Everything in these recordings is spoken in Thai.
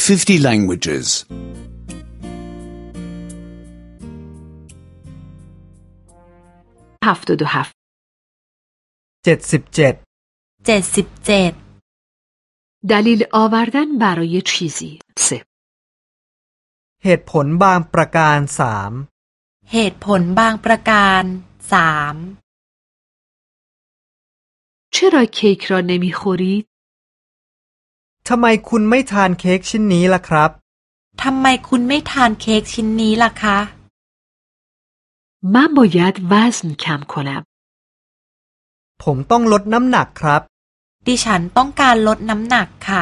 50 languages. 77 77 دلیل آوردن برای چیزی 3 เหตุผลบางประการ3 เหตุผลบางประการ3 چرا کیک را نمیخورید؟ ทำไมคุณไม่ทานเค้กชิ้นนี้ล่ะครับทำไมคุณไม่ทานเค้กชิ้นนี้ล่ะคะ من باید وزن کم کنم. ผมต้องลดน้ำหนักครับดิฉันต้องการลดน้ำหนักค่ะ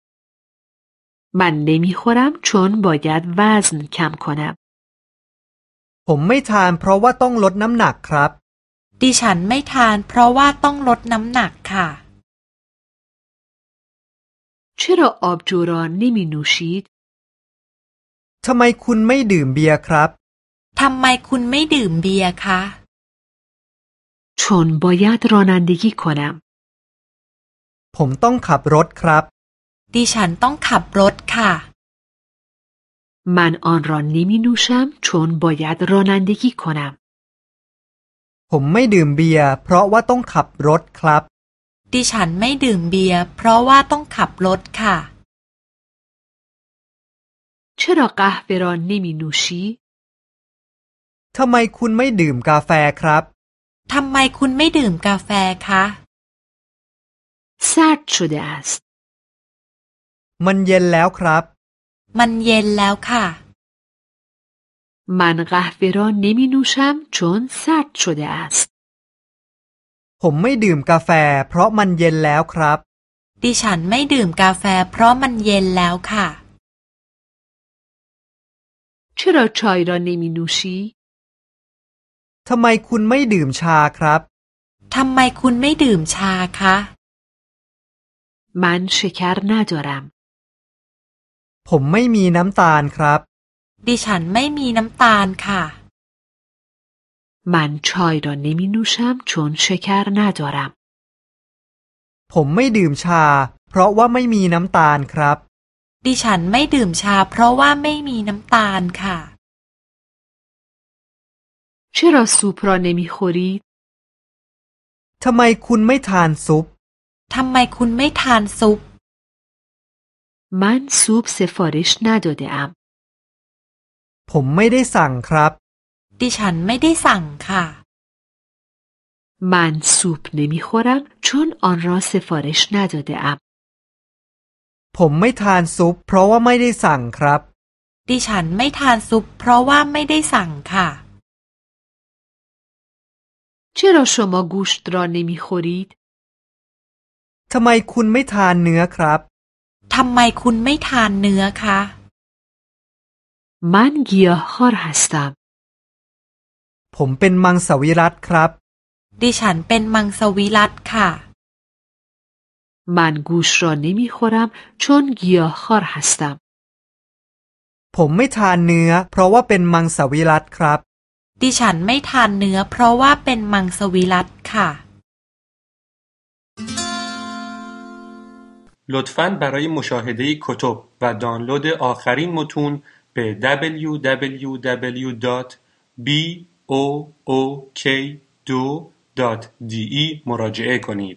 من نمیخورم چون باید وزن کم کنم. ผมไม่ทานเพราะว่าต้องลดน้ำหนักครับดิฉันไม่ทานเพราะว่าต้องลดน้ำหนักค่ะ چرا آبجو را نمی نوشید؟ ทำไมคุณไม่ดื่มเบียร์ครับทำไมคุณไม่ดื่มเบียร์คะ چون باید رانندگی کنم. ผมต้องขับรถครับดิฉันต้องขับรถค่ะ من آن را نمی نوشم چون باید رانندگی کنم. ผมไม่ดื่มเบียร์เพราะว่าต้องขับรถครับดิฉันไม่ดื่มเบียร์เพราะว่าต้องขับรถค่ะ چرا قهوه را نمی نوشی؟ ทำไมคุณไม่ดื่มกาแฟครับทำไมคุณไม่ดื่มกาแฟคะ سرد شده است. มันเย็นแล้วครับมันเย็นแล้วค่ะ من قهوه را نمی نوشم چون سرد شده است. ผมไม่ดื่มกาแฟเพราะมันเย็นแล้วครับดิฉันไม่ดื่มกาแฟเพราะมันเย็นแล้วค่ะ چرا چای را نمی نوشی؟ ทำไมคุณไม่ดื่มชาครับทำไมคุณไม่ดื่มชาคะ من شکر ندارم. ผมไม่มีน้ำตาลครับดิฉันไม่มีน้ำตาลค่ะ من چای را نمی نوشم چون شکر ندارم. ผมไม่ดื่มชาเพราะว่าไม่มีน้ำตาลครับดิฉันไม่ดื่มชาเพราะว่าไม่มีน้ำตาลค่ะ چرا سوپ را نمی خورید؟ ทำไมคุณไม่ทานซุปทำไมคุณไม่ทานซุป من سوپ سفارش نداده ام. ผมไม่ได้สั่งครับดิฉันไม่ได้สั่งค่ะ من سوپ نمی خورم چون آن را سفارش نداده ام. ผมไม่ทานซุปเพราะว่าไม่ได้สั่งครับดิฉันไม่ทานซุปเพราะว่าไม่ได้สั่งค่ะ چرا شما گوشت را نمی خورید؟ ทำไมคุณไม่ทานเนื้อครับทำไมคุณไม่ทานเนื้อคะ من گیاهخوار هستم. ผมเป็นมังสวิรัติครับดิฉันเป็นมังสวิรัติค่ะ من گوشت را نمی خورم چون گیاهخوار هستم. ผมไม่ทานเนื้อเพราะว่าเป็นมังสวิรัติครับดิฉันไม่ทานเนื้อเพราะว่าเป็นมังสวิรัติค่ะ لطفاً برای مشاهده کتب و دانلود آخرین متون به www.book2.de مراجعه کنید.